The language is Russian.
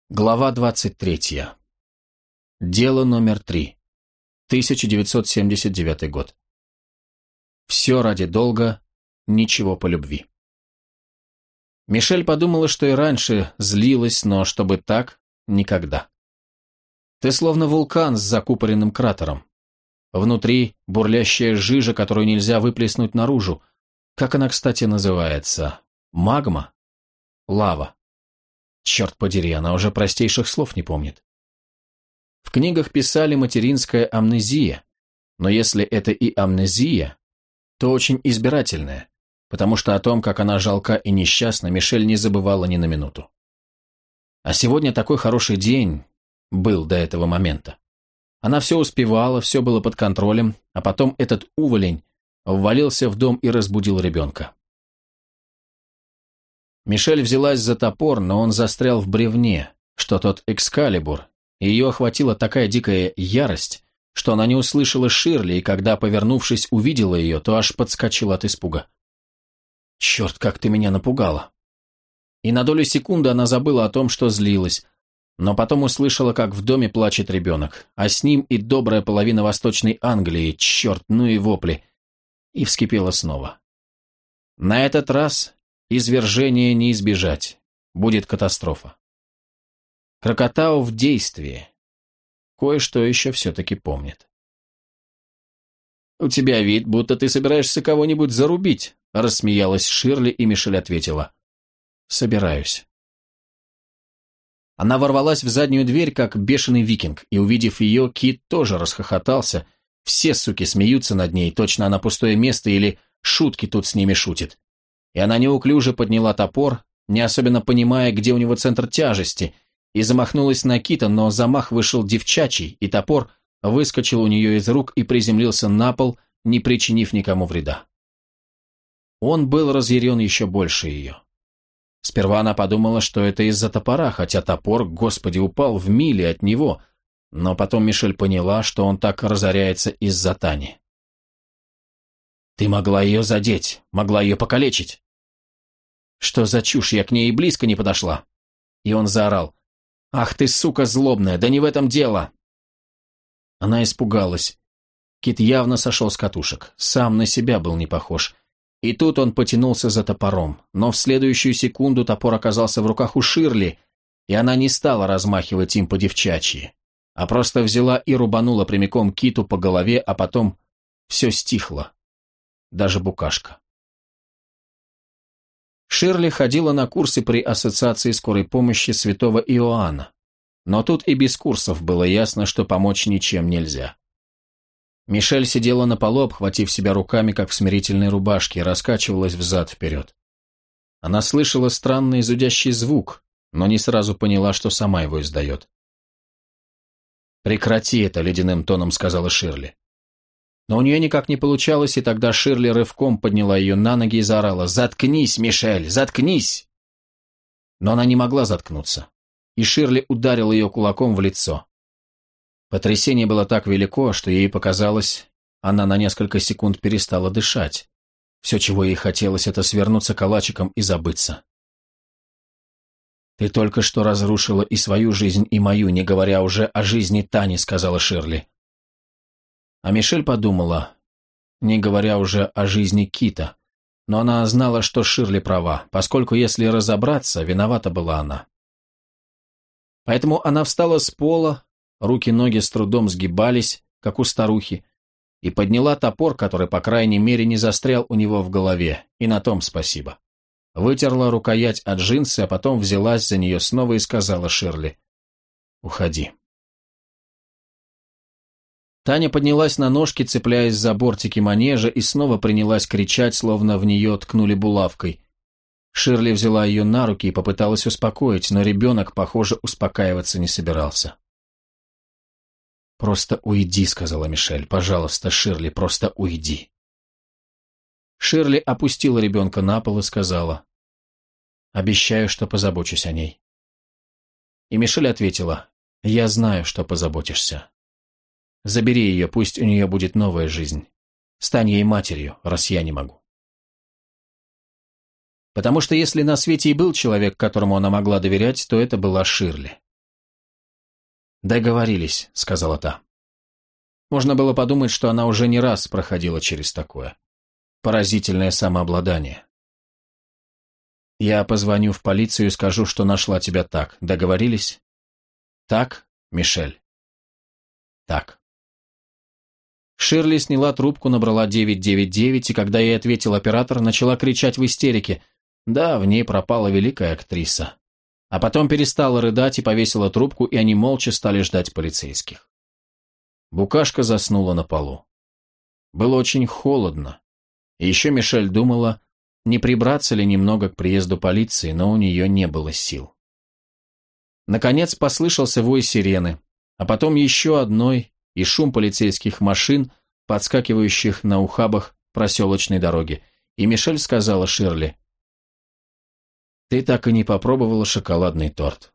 Глава 23. Дело номер 3. 1979 год. Все ради долга, ничего по любви. Мишель подумала, что и раньше злилась, но чтобы так – никогда. Ты словно вулкан с закупоренным кратером. Внутри бурлящая жижа, которую нельзя выплеснуть наружу. Как она, кстати, называется? Магма? Лава. Черт подери, она уже простейших слов не помнит. В книгах писали материнская амнезия, но если это и амнезия, то очень избирательная, потому что о том, как она жалка и несчастна, Мишель не забывала ни на минуту. А сегодня такой хороший день был до этого момента. Она все успевала, все было под контролем, а потом этот уволень ввалился в дом и разбудил ребенка. Мишель взялась за топор, но он застрял в бревне, что тот Экскалибур, и ее охватила такая дикая ярость, что она не услышала Ширли, и когда, повернувшись, увидела ее, то аж подскочила от испуга. «Черт, как ты меня напугала!» И на долю секунды она забыла о том, что злилась, но потом услышала, как в доме плачет ребенок, а с ним и добрая половина Восточной Англии, черт, ну и вопли, и вскипела снова. На этот раз извержения не избежать, будет катастрофа. Крокотау в действии. Кое-что еще все-таки помнит. «У тебя вид, будто ты собираешься кого-нибудь зарубить», рассмеялась Ширли, и Мишель ответила. «Собираюсь». Она ворвалась в заднюю дверь, как бешеный викинг, и, увидев ее, Кит тоже расхохотался. Все суки смеются над ней, точно она пустое место или шутки тут с ними шутит. И она неуклюже подняла топор, не особенно понимая, где у него центр тяжести, и замахнулась на Кита, но замах вышел девчачий, и топор выскочил у нее из рук и приземлился на пол, не причинив никому вреда. Он был разъярен еще больше ее. Сперва она подумала, что это из-за топора, хотя топор, господи, упал в миле от него, но потом Мишель поняла, что он так разоряется из-за Тани. «Ты могла ее задеть, могла ее покалечить». «Что за чушь, я к ней и близко не подошла». И он заорал. «Ах ты, сука злобная, да не в этом дело!» Она испугалась. Кит явно сошел с катушек, сам на себя был не похож. И тут он потянулся за топором, но в следующую секунду топор оказался в руках у Ширли, и она не стала размахивать им по-девчачьи, а просто взяла и рубанула прямиком Киту по голове, а потом все стихло. Даже букашка. Ширли ходила на курсы при Ассоциации скорой помощи святого Иоанна, но тут и без курсов было ясно, что помочь ничем нельзя. Мишель сидела на полу, обхватив себя руками, как в смирительной рубашке, и раскачивалась взад-вперед. Она слышала странный зудящий звук, но не сразу поняла, что сама его издает. «Прекрати это», — ледяным тоном сказала Ширли. Но у нее никак не получалось, и тогда Ширли рывком подняла ее на ноги и заорала: «Заткнись, Мишель, заткнись!» Но она не могла заткнуться, и Ширли ударила ее кулаком в лицо. Потрясение было так велико, что ей показалось, она на несколько секунд перестала дышать. Все, чего ей хотелось, это свернуться калачиком и забыться. «Ты только что разрушила и свою жизнь, и мою, не говоря уже о жизни Тани», — сказала Ширли. А Мишель подумала, не говоря уже о жизни Кита, но она знала, что Ширли права, поскольку, если разобраться, виновата была она. Поэтому она встала с пола, руки-ноги с трудом сгибались, как у старухи, и подняла топор, который, по крайней мере, не застрял у него в голове, и на том спасибо. Вытерла рукоять от джинсы, а потом взялась за нее снова и сказала Ширли: «Уходи». Таня поднялась на ножки, цепляясь за бортики манежа, и снова принялась кричать, словно в нее ткнули булавкой. Ширли взяла ее на руки и попыталась успокоить, но ребенок, похоже, успокаиваться не собирался. «Просто уйди», — сказала Мишель. «Пожалуйста, Ширли, просто уйди». Ширли опустила ребенка на пол и сказала: «Обещаю, что позабочусь о ней». И Мишель ответила: «Я знаю, что позаботишься. Забери ее, пусть у нее будет новая жизнь. Стань ей матерью, раз я не могу». Потому что если на свете и был человек, которому она могла доверять, то это была Ширли. «Договорились», — сказала та. Можно было подумать, что она уже не раз проходила через такое. Поразительное самообладание. «Я позвоню в полицию и скажу, что нашла тебя так. Договорились?» «Так, Мишель?» «Так». Ширли сняла трубку, набрала 999, и когда ей ответил оператор, начала кричать в истерике. Да, в ней пропала великая актриса. А потом перестала рыдать и повесила трубку, и они молча стали ждать полицейских. Букашка заснула на полу. Было очень холодно. И еще Мишель думала, не прибраться ли немного к приезду полиции, но у нее не было сил. Наконец послышался вой сирены, а потом еще одной и шум полицейских машин, подскакивающих на ухабах проселочной дороги, и Мишель сказала Ширли: «Ты так и не попробовала шоколадный торт».